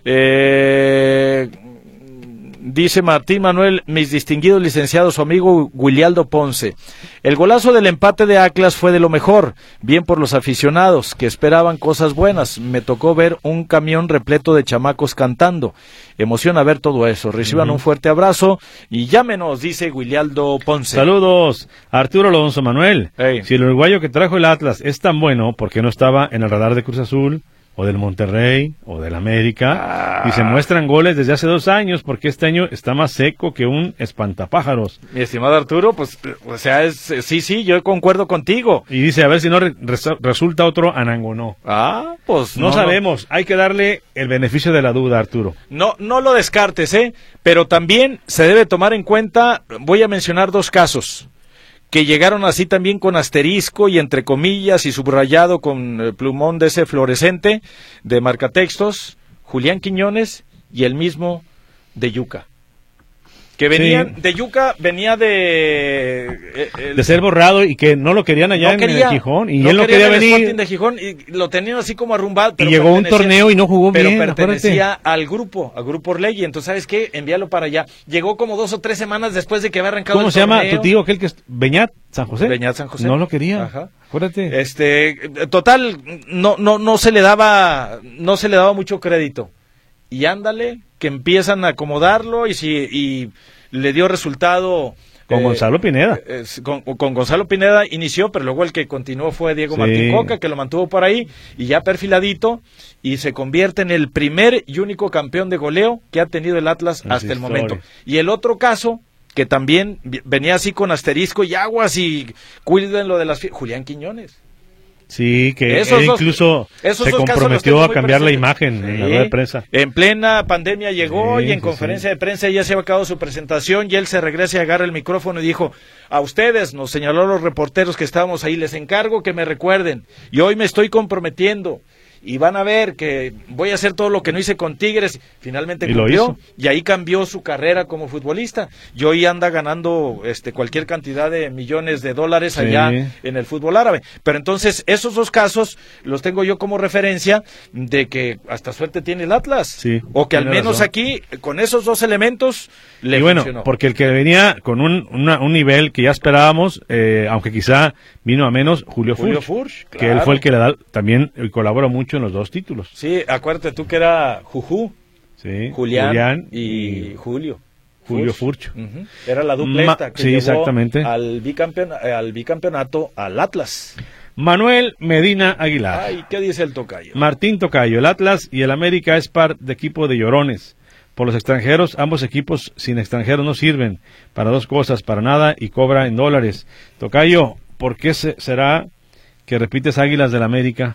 Eh, Dice Martín Manuel, mis distinguidos licenciados, su amigo Guilialdo Ponce. El golazo del empate de Atlas fue de lo mejor, bien por los aficionados, que esperaban cosas buenas. Me tocó ver un camión repleto de chamacos cantando. Emociona ver todo eso. Reciban uh-huh. un fuerte abrazo y llámenos, dice Guilialdo Ponce. Saludos, Arturo Alonso Manuel. Hey. Si el uruguayo que trajo el Atlas es tan bueno, ¿por qué no estaba en el radar de Cruz Azul? O del Monterrey, o del América, ah. y se muestran goles desde hace dos años, porque este año está más seco que un espantapájaros. Mi estimado Arturo, pues, o sea, es, sí, sí, yo concuerdo contigo. Y dice, a ver si no re, res, resulta otro Anangonó. Ah, pues no. No sabemos, hay que darle el beneficio de la duda, Arturo. No, no lo descartes, ¿eh? Pero también se debe tomar en cuenta, voy a mencionar dos casos que llegaron así también con asterisco y entre comillas y subrayado con eh, plumón de ese fluorescente de marcatextos, Julián Quiñones y el mismo de Yuca. Que venían, sí. de Yuca venía de... Eh, el, de ser borrado y que no lo querían allá no en, quería, en Gijón. Y no él no quería venir. De Gijón y lo tenían así como arrumbado. Pero y llegó un torneo y no jugó pero bien. Pero pertenecía acuérdate. al grupo, al grupo Orlegui. Entonces, ¿sabes qué? Envíalo para allá. Llegó como dos o tres semanas después de que había arrancado ¿Cómo el se torneo. llama tu tío, aquel que es Beñat San José? Beñat San José. No lo quería. Ajá. Acuérdate. Este, total, no, no, no se le daba, no se le daba mucho crédito. Y ándale, que empiezan a acomodarlo y si, y le dio resultado. Con eh, Gonzalo Pineda. Eh, con, con Gonzalo Pineda inició, pero luego el que continuó fue Diego sí. Martín Coca, que lo mantuvo por ahí, y ya perfiladito, y se convierte en el primer y único campeón de goleo que ha tenido el Atlas es hasta el historia. momento. Y el otro caso, que también venía así con asterisco y aguas, y cuiden lo de las... Julián Quiñones. Sí, que Esos él dos- incluso esos se dos casos los comprometió tengo a muy cambiar la presentes. imagen en la Sí. rueda de prensa. En plena pandemia llegó Sí, y en sí, conferencia sí. de prensa ya se había acabado su presentación y él se regresa y agarra el micrófono y dijo, a ustedes, nos señaló a los reporteros que estábamos ahí, les encargo que me recuerden y hoy me estoy comprometiendo. Y van a ver que voy a hacer todo lo que no hice con Tigres. Finalmente Y lo cumplió. hizo. Y ahí cambió su carrera como futbolista. Y hoy anda ganando este, cualquier cantidad de millones de dólares Sí. allá en el fútbol árabe. Pero entonces, esos dos casos los tengo yo como referencia de que hasta suerte tiene el Atlas. Sí, o que al tiene menos razón. aquí, con esos dos elementos, le Y bueno, funcionó. porque el que venía con un, una- un nivel que ya esperábamos, eh, aunque quizá vino a menos, Julio, Julio Furch, Furch, que claro. él fue el que le da también y colabora mucho en los dos títulos. Sí, acuérdate tú que era Juju, Sí, Julián, y, Julio. Julio Furch. Ujú. Era la dupla Ma- esta que sí, llevó exactamente. Al, bicampeon- eh, al bicampeonato al Atlas. Manuel Medina Aguilar. Ay, ¿qué dice el tocayo? Martín Tocayo, el Atlas y el América es par de equipo de llorones. Por los extranjeros, ambos equipos sin extranjeros no sirven para dos cosas, para nada y cobra en dólares. Tocayo, ¿por qué se- será que repites Águilas del América?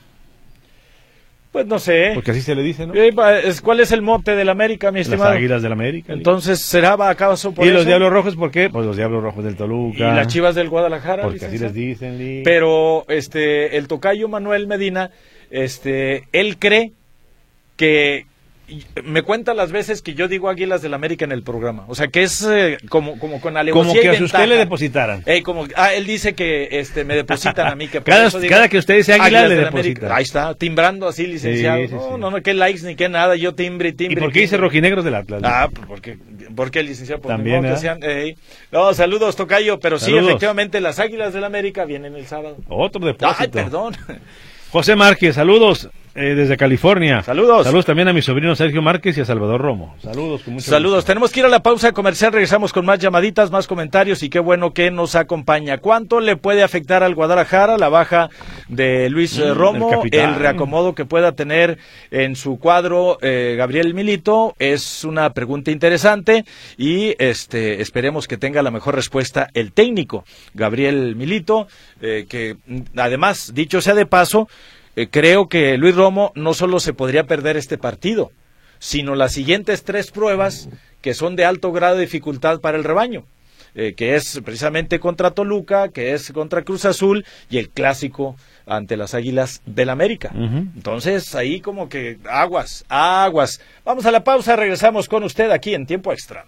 Pues no sé. Porque así se le dice, ¿no? Eh, va, es- ¿Cuál es el mote del América, mi Las estimado? Águilas del América. Entonces, ¿será va acaso por ¿Y eso? los Diablos Rojos por qué? Pues los Diablos Rojos del Y Toluca. las Chivas del Guadalajara. Porque así licenciado. les dicen. Lee. Pero este, el tocayo Manuel Medina, este, él cree que y me cuenta las veces que yo digo Águilas del América en el programa. O sea, que es eh, como, como con alevosía Como que y a usted ventaja. le depositaran. Eh, como, ah, él dice que este, me depositan a mí. Que por Cada- eso digo, cada que usted dice Águila, le del depositan. América. Ahí está, timbrando así, licenciado. Sí, sí, no, sí. no, no, qué likes ni qué nada. Yo timbre y timbre. ¿Y por qué dice timbre. rojinegros del Atlas? Ah, pues porque, porque el licenciado pues, También, ni modo que ¿verdad? sean, eh, no, saludos, tocayo, pero sí, Saludos. efectivamente, las Águilas del América vienen el sábado. Otro depósito. Ay, perdón. José Márquez, saludos eh, desde California. Saludos. Saludos también a mi sobrino Sergio Márquez y a Salvador Romo. Saludos. Con mucho Saludos, gusto. tenemos que ir a la pausa comercial, regresamos con más llamaditas, más comentarios y qué bueno que nos acompaña. ¿Cuánto le puede afectar al Guadalajara la baja de Luis eh, Mm, Romo, el el, capitán. reacomodo que pueda tener en su cuadro eh, Gabriel Milito? Es una pregunta interesante y este esperemos que tenga la mejor respuesta el técnico Gabriel Milito, eh, que mm, además, dicho sea de paso, eh, creo que Luis Romo no solo se podría perder este partido, sino las siguientes tres pruebas que son de alto grado de dificultad para el rebaño, eh, que es precisamente contra Toluca, que es contra Cruz Azul y el clásico ante las Águilas del América. Ujú. Entonces, ahí como que aguas, aguas. Vamos a la pausa, regresamos con usted aquí en Tiempo Extra.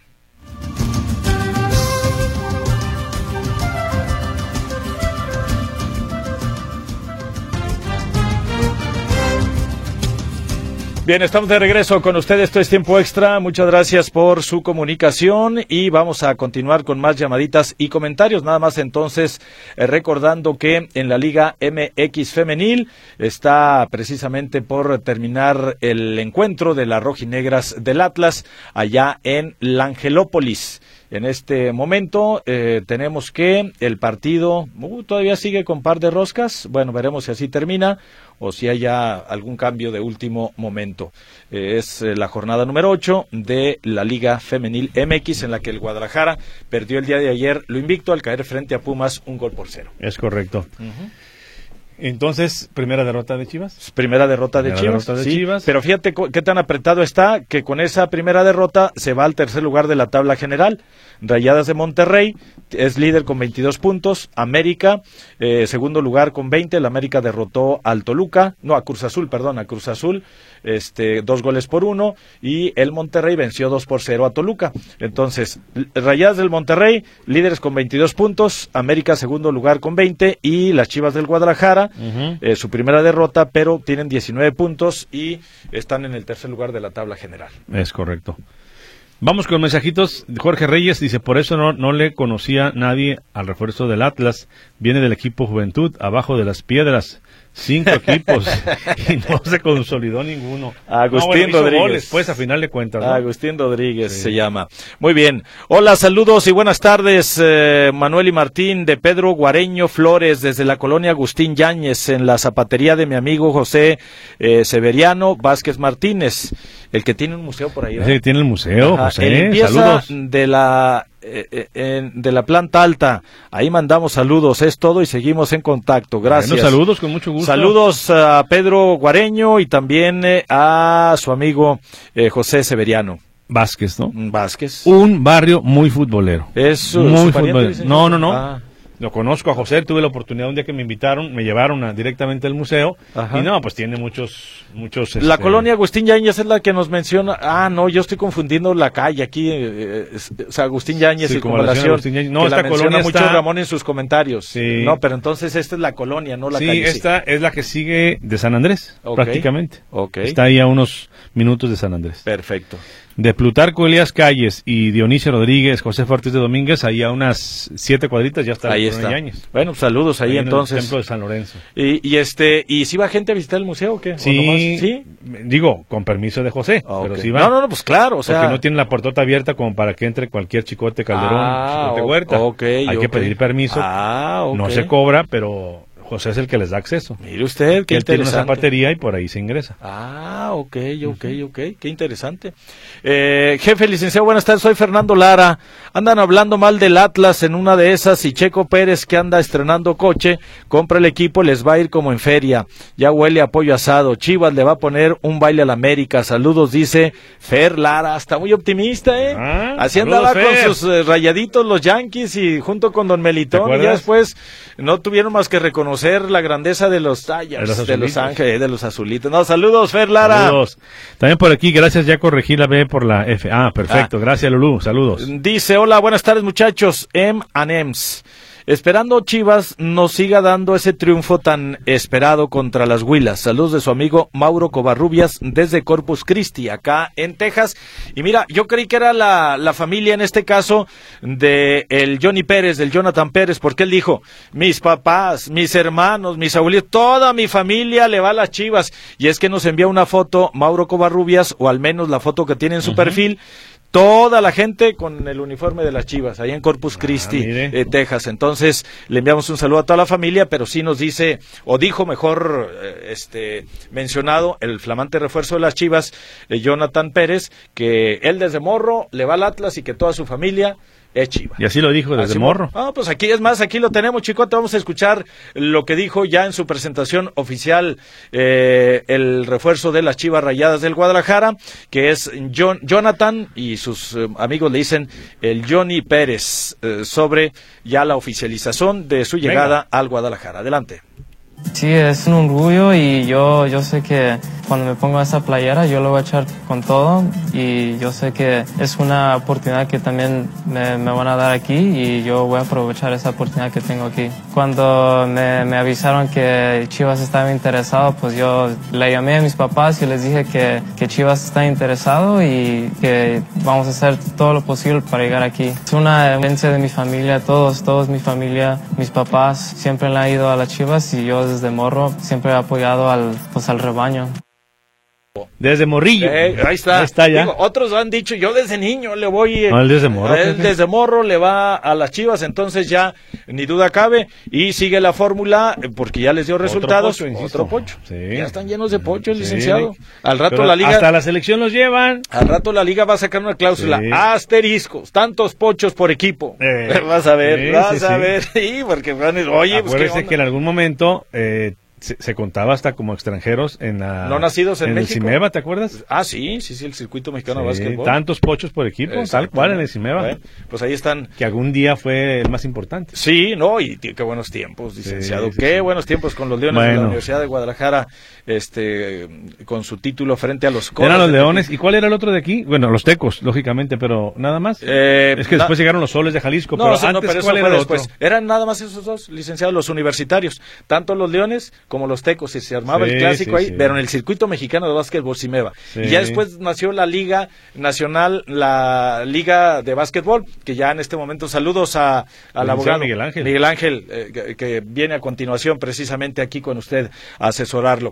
Bien, estamos de regreso con ustedes, esto es Tiempo Extra, muchas gracias por su comunicación y vamos a continuar con más llamaditas y comentarios, nada más entonces eh, recordando que en la Liga M X Femenil está precisamente por terminar el encuentro de las rojinegras del Atlas allá en la Angelópolis. En este momento eh, tenemos que el partido uh, todavía sigue con par de roscas. Bueno, veremos si así termina o si hay ya algún cambio de último momento. Eh, es eh, la jornada número ocho de la Liga Femenil M X en la que el Guadalajara perdió el día de ayer lo invicto al caer frente a Pumas un gol por cero. Es correcto. Entonces, primera derrota de Chivas. Primera derrota de Primera Chivas, derrota de sí, Chivas. pero fíjate co- qué tan apretado está que con esa primera derrota se va al tercer lugar de la tabla general. Rayadas de Monterrey es líder con veintidós puntos, América eh, segundo lugar con veinte, el América derrotó al Toluca, no a Cruz Azul, perdón, a Cruz Azul, este dos goles por uno y el Monterrey venció dos por cero a Toluca. Entonces, l- Rayadas del Monterrey líderes con veintidós puntos, América segundo lugar con veinte y las Chivas del Guadalajara Ujú. eh, su primera derrota, pero tienen diecinueve puntos y están en el tercer lugar de la tabla general. Es correcto. Vamos con mensajitos. Jorge Reyes dice, por eso no, no le conocía nadie al refuerzo del Atlas. Viene del equipo Juventud, abajo de las piedras. Cinco equipos y no se consolidó ninguno. Agustín No, bueno, hizo Rodríguez. goles, pues, a final de cuentas, ¿no? Agustín Rodríguez Sí. se llama. Muy bien. Hola, saludos y buenas tardes, eh, Manuel y Martín, de Pedro Guareño Flores, desde la colonia Agustín Yáñez, en la zapatería de mi amigo José eh, Severiano Vázquez Martínez, el que tiene un museo por ahí, ¿verdad? Sí, tiene el museo, Ajá, José. en limpieza Saludos. de la eh, eh, de la planta alta. Ahí mandamos saludos, es todo y seguimos en contacto. Gracias. Bueno, saludos, con mucho gusto. Saludos a Pedro Guareño y también eh, a su amigo eh, José Severiano Vázquez, ¿no? Vázquez. Un barrio muy futbolero. Es su, muy su pariente, futbolero. dicen. No, no, no. Ah. Lo conozco a José, tuve la oportunidad un día que me invitaron, me llevaron a, directamente al museo. Ajá. Y no, pues tiene muchos, muchos. La este... colonia Agustín Yáñez es la que nos menciona. Ah, no, yo estoy confundiendo la calle aquí. Eh, es, o sea, Agustín Yáñez, Sí, Circunvalación. Agustín Yáñez. No, que esta la menciona colonia mucho está... Ramón en sus comentarios. Sí. No, pero entonces esta es la colonia, no la sí, calle. esta es la que sigue de San Andrés, Ok. prácticamente. Ok. Está ahí a unos minutos de San Andrés. Perfecto. De Plutarco Elías Calles y Dionisio Rodríguez, José Ortiz de Domínguez, ahí a unas siete cuadritas ya está. Ahí la está. colonia Yáñez. Bueno, pues saludos ahí, Ahí en el entonces. templo de San Lorenzo. Y, y este, ¿y si va gente a visitar el museo o qué? ¿O Sí, nomás? ¿Sí? digo, con permiso de José, Ah, pero ok. sí va. No, no, no, pues claro, o sea. Porque no tiene la puertota abierta como para que entre cualquier chicote Calderón, Ah, chicote o- Huerta. ok, Hay que ok. pedir permiso. Ah, ok. No se cobra, pero José es el que les da acceso. Mire usted, qué Él tiene una interesante. zapatería y por ahí se ingresa. Ah, ok, ok, ok, qué interesante. Eh, jefe, licenciado, buenas tardes, soy Fernando Lara. Andan hablando mal del Atlas en una de esas y Checo Pérez, que anda estrenando coche, compra el equipo, les va a ir como en feria. Ya huele a pollo asado. Chivas le va a poner un baile a la América. Saludos, dice Fer Lara. Está muy optimista, ¿eh? Ah, Así saludos, andaba con Fer. sus eh, rayaditos los Yankees y junto con Don ¿Te Melitón. Y acuerdas? ya después no tuvieron más que reconocer la grandeza de los Dodgers, De los de los azulitos. Ángeles, de los azulitos. No, saludos, Fer Lara. Saludos. También por aquí, gracias, ya corregí la B por la F. Ah, perfecto, gracias Lulú, saludos. Dice, hola, buenas tardes muchachos, M and M's. Esperando Chivas nos siga dando ese triunfo tan esperado contra las Huilas. Saludos de su amigo Mauro Covarrubias desde Corpus Christi, acá en Texas. Y mira, yo creí que era la, la familia, en este caso, de el Johnny Pérez, del Jonathan Pérez, porque él dijo, mis papás, mis hermanos, mis abuelitos, toda mi familia le va a las Chivas. Y es que nos envía una foto Mauro Covarrubias, o al menos la foto que tiene en su uh-huh. perfil, toda la gente con el uniforme de las Chivas, ahí en Corpus Christi, ah, eh, Texas. Entonces, le enviamos un saludo a toda la familia, pero sí nos dice, o dijo mejor, eh, este, mencionado, el flamante refuerzo de las Chivas, eh, Jonathan Pérez, que él desde morro le va al Atlas y que toda su familia es Chiva. Y así lo dijo desde así morro. Ah, pues aquí es más, aquí lo tenemos, Chicote. Vamos a escuchar lo que dijo ya en su presentación oficial eh, el refuerzo de las Chivas Rayadas del Guadalajara, que es John, Jonathan, y sus eh, amigos le dicen el Johnny Pérez, eh, sobre ya la oficialización de su llegada Venga. al Guadalajara. Adelante. Sí, es un orgullo y yo, yo sé que cuando me pongo esa playera yo lo voy a echar con todo y yo sé que es una oportunidad que también me, me van a dar aquí y yo voy a aprovechar esa oportunidad que tengo aquí. Cuando me, me avisaron que Chivas estaba interesado, pues yo le llamé a mis papás y les dije que, que Chivas está interesado y que vamos a hacer todo lo posible para llegar aquí. Es una herencia de mi familia, todos, todos mi familia, mis papás siempre le han ido a las Chivas y yo desde morro siempre he apoyado al, pues, al rebaño. Desde morrillo. Eh, ahí está. Ahí está ya. Digo, otros han dicho, yo desde niño le voy. No, él desde morro. Él desde morro le va a las Chivas, entonces ya ni duda cabe. Y sigue la fórmula, porque ya les dio resultados. Otro pocho. Otro pocho. Sí. Ya están llenos de pocho, sí. licenciado. Al rato Pero la liga. hasta la selección los llevan. Al rato la liga va a sacar una cláusula. Sí. Asteriscos, tantos pochos por equipo. Eh, vas a ver, sí, vas sí, a sí. ver. Sí, porque van a oye, pues, acuérdese que en algún momento. Eh, Se, se contaba hasta como extranjeros en la no nacidos en, en México. el Cimeva, ¿te acuerdas? Ah, sí, sí, sí, el circuito mexicano Sí, de básquetbol. Tantos pochos por equipo, tal cual en el Cimeva. Bueno, pues ahí están. Que algún día fue el más importante. Sí, no, y tío, qué buenos tiempos, licenciado. Sí, sí, qué sí. buenos tiempos con los Leones bueno. de la Universidad de Guadalajara, este, con su título frente a los Coras. Eran los Leones. ¿Y cuál era el otro de aquí? Bueno, los Tecos, lógicamente, pero nada más. Eh, es que na- después llegaron los Soles de Jalisco, No, pero sí, no, antes pero eso ¿cuál fue era el después. otro? Eran nada más esos dos, licenciados, los universitarios. Tanto los Leones como los Tecos. Y se armaba Sí, el clásico sí, ahí, sí. pero en el circuito mexicano de básquetbol Cimeva. Sí. Y ya después nació la Liga Nacional, la Liga de Básquetbol, que ya en este momento saludos a, al Licenciado abogado Miguel Ángel. Miguel Ángel, eh, que, que viene a continuación precisamente aquí con usted a asesorarlo.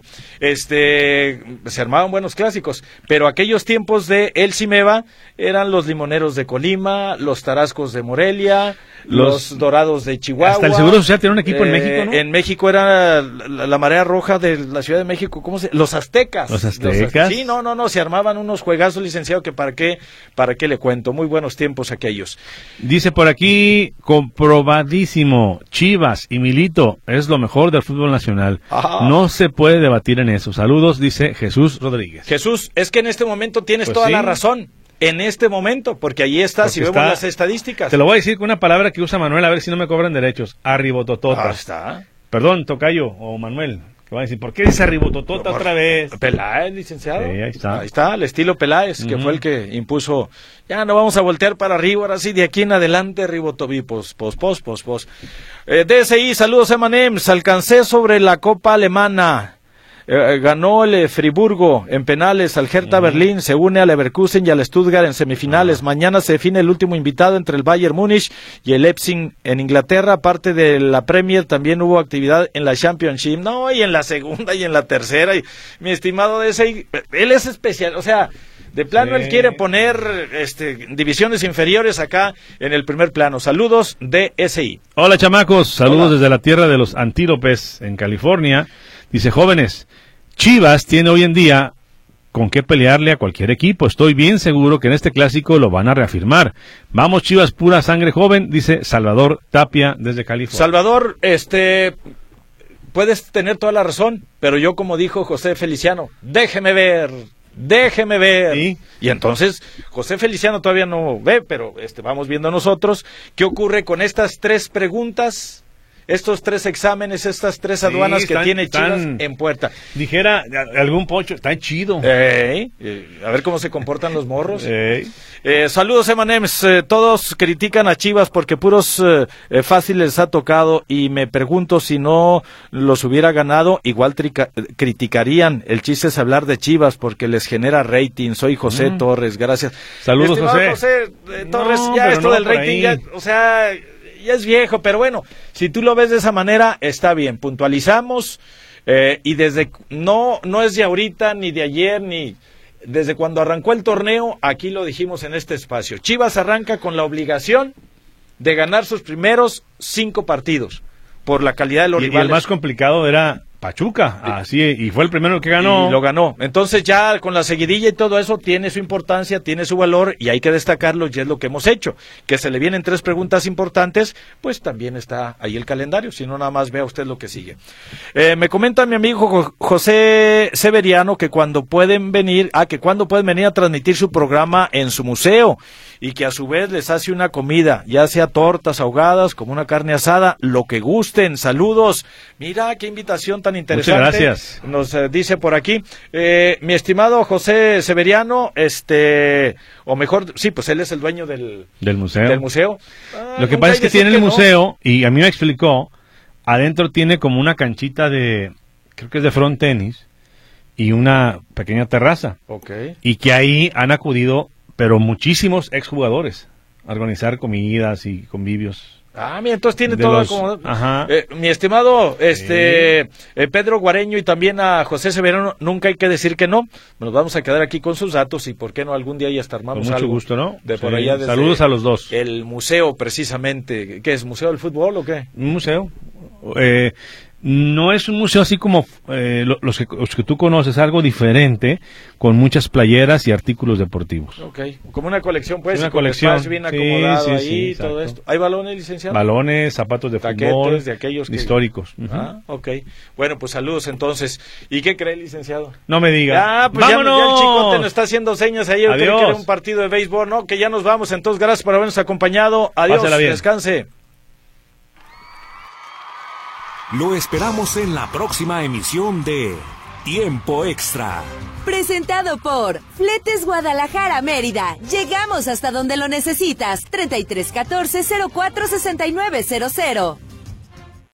Este, se armaban buenos clásicos, pero aquellos tiempos de el Cimeva eran los Limoneros de Colima, los Tarascos de Morelia, los, Los- Dorados de Chihuahua. Hasta el Seguro Social tiene un equipo en Eh, México, ¿no? En México era la, la, la marea roja de la Ciudad de México, ¿cómo se? Los aztecas. Los aztecas. Sí, no, no, no, se armaban unos juegazos, licenciado, que para qué, para qué le cuento, muy buenos tiempos aquellos. Dice por aquí, comprobadísimo, Chivas y Milito es lo mejor del fútbol nacional. Ajá. No se puede debatir en eso. Saludos, dice Jesús Rodríguez. Jesús, es que en este momento tienes Pues toda sí. la razón. En este momento, porque ahí está, Porque si vemos está- las estadísticas. Te lo voy a decir con una palabra que usa Manuel, a ver si no me cobran derechos. Arribototota. Ah, está. Perdón, Tocayo o Manuel, que van a decir, ¿por qué dice arribototota otra vez? Peláez, licenciado. Sí, ahí está. Ahí está, el estilo Peláez, que Ujú. fue el que impuso. Ya no vamos a voltear para arriba, ahora sí, de aquí en adelante, Ribotobi, pos, pos, pos, pos, pos. Eh, D S I, saludos, Emanems. Alcancé sobre la Copa Alemana. Eh, ganó el eh, Friburgo en penales al Hertha Berlín, se une al Leverkusen y al Stuttgart en semifinales. Mañana se define el último invitado entre el Bayern Múnich y el Leipzig en Inglaterra. Aparte de la Premier, también hubo actividad en la Championship, no, y en la segunda y en la tercera. Y, mi estimado D S I, él es especial, o sea, de plano Sí. él quiere poner este, divisiones inferiores acá en el primer plano. Saludos, D S I. Hola, chamacos. Saludos Hola. desde la tierra de los antílopes en California. Dice, jóvenes, Chivas tiene hoy en día con qué pelearle a cualquier equipo. Estoy bien seguro que en este clásico lo van a reafirmar. Vamos, Chivas, pura sangre joven, dice Salvador Tapia desde California. Salvador, este, puedes tener toda la razón, pero yo, como dijo José Feliciano, déjeme ver, déjeme ver. Sí. Y entonces, José Feliciano todavía no ve, pero este, vamos viendo nosotros qué ocurre con estas tres preguntas, estos tres exámenes, estas tres Sí, aduanas que están- tiene Chivas están- en puerta. Dijera a- algún pocho, está chido. Ey, eh, a ver cómo se comportan los morros. Ey. Eh, saludos, Emanems. Eh, todos critican a Chivas porque puros eh, eh, fáciles les ha tocado y me pregunto si no los hubiera ganado, igual trica- eh, criticarían. El chiste es hablar de Chivas porque les genera rating. Soy José Mm. Torres, gracias. Saludos, Estimado José. eh, Torres, No, ya pero esto no del por rating, ahí. ya, o sea, ya es viejo, pero bueno, si tú lo ves de esa manera, está bien. Puntualizamos eh, y desde, no, no es de ahorita, ni de ayer, ni... Desde cuando arrancó el torneo, aquí lo dijimos en este espacio. Chivas arranca con la obligación de ganar sus primeros cinco partidos por la calidad de los Y, y rivales. el más complicado era Pachuca, así, y fue el primero que ganó. Y lo ganó. Entonces ya con la seguidilla y todo eso tiene su importancia, tiene su valor y hay que destacarlo y es lo que hemos hecho. Que se le vienen tres preguntas importantes, pues también está ahí el calendario, si no nada más vea usted lo que sigue. Eh, me comenta mi amigo Jo- José Severiano que cuando pueden venir, ah, que cuando pueden venir a transmitir su programa en su museo y que a su vez les hace una comida, ya sea tortas ahogadas, como una carne asada, lo que gusten. Saludos. Mira qué invitación tan interesante. Muchas gracias. Nos eh, dice por aquí, eh, mi estimado José Severiano, este, o mejor, sí, pues él es el dueño del, Del museo. del museo. Ah, Lo que nunca pasa hay es que decir tiene el no. museo, y a mí me explicó, adentro tiene como una canchita de, creo que es de front tenis, y una pequeña terraza. Ok. Y que ahí han acudido, pero muchísimos exjugadores, a organizar comidas y convivios. Ah, mira, entonces tiene De todo los- acomodado. ajá. Eh, mi estimado este eh, Pedro Guareño y también a José Severiano, nunca hay que decir que no. Nos vamos a quedar aquí con sus datos y por qué no algún día ya hasta armamos Con mucho algo gusto, ¿no? de por Sí. allá desde Saludos a los dos. el museo precisamente. ¿Qué es? ¿Museo del fútbol o qué? Un museo. Eh, no es un museo así como eh, lo- los, que, los que tú conoces, algo diferente, con muchas playeras y artículos deportivos. Ok, como una colección, pues, Una y con colección. espacio bien Sí, acomodado sí, ahí, sí, y todo exacto. esto. ¿Hay balones, licenciado? Balones, zapatos de Taquetes fútbol, de aquellos que- históricos. Ujú. Ah, ok. Bueno, pues saludos entonces. ¿Y qué cree, licenciado? No me diga. Ah, pues ya, ya el ¡Vámonos! chicote nos está haciendo señas ahí. Yo creo Adiós. que era un partido de béisbol, ¿no? Que ya nos vamos. Entonces, gracias por habernos acompañado. Adiós, Pásela bien. descanse. Lo esperamos en la próxima emisión de Tiempo Extra. Presentado por Fletes Guadalajara Mérida. Llegamos hasta donde lo necesitas. treinta y tres catorce cero cuatro sesenta y nueve cero cero.